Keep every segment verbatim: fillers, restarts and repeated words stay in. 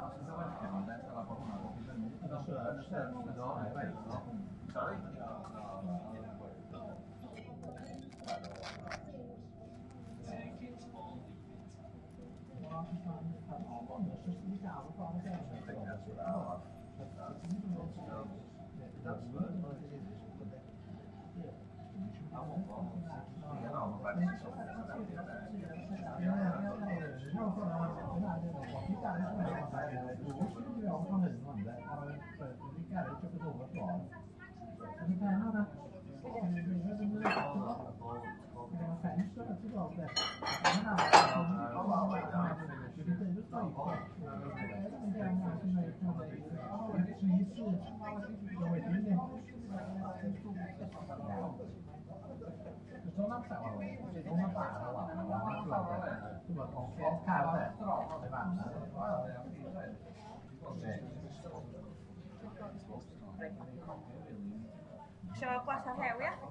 Sorry? Siapa puasa hew ya?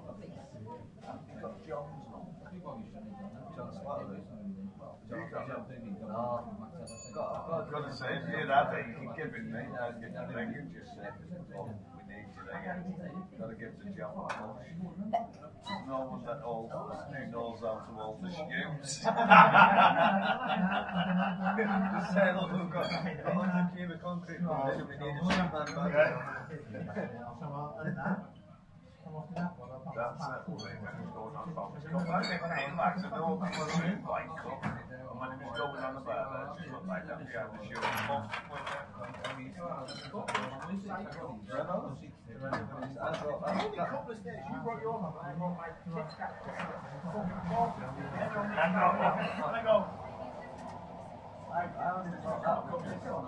I've got to say, if you're happy, you can give it me. I'll get the thing you just said. Oh, we need you there. Got to give the job a push. No one that old who knows how to hold the shoes. Just say, look, we've got one hundred cubic concrete from this and we need a two-man back. That's it. Going on about this cup. I think I like to know that was a white cup. And when it was going on about that, it just looked like that behind the shoe. Only a couple of states. You brought your home, I brought my Kit Kat. I go. I only brought that cup.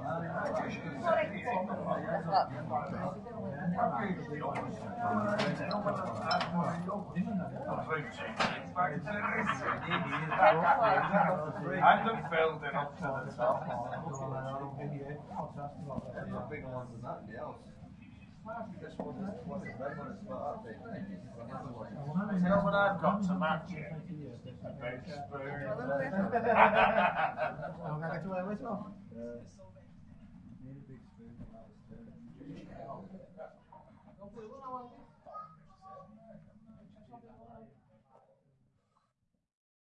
I haven't filled it up to the top. Bigger ones than that in the house. This one is one is red one, it's not that big. You know what I've got to match it? A big spoon.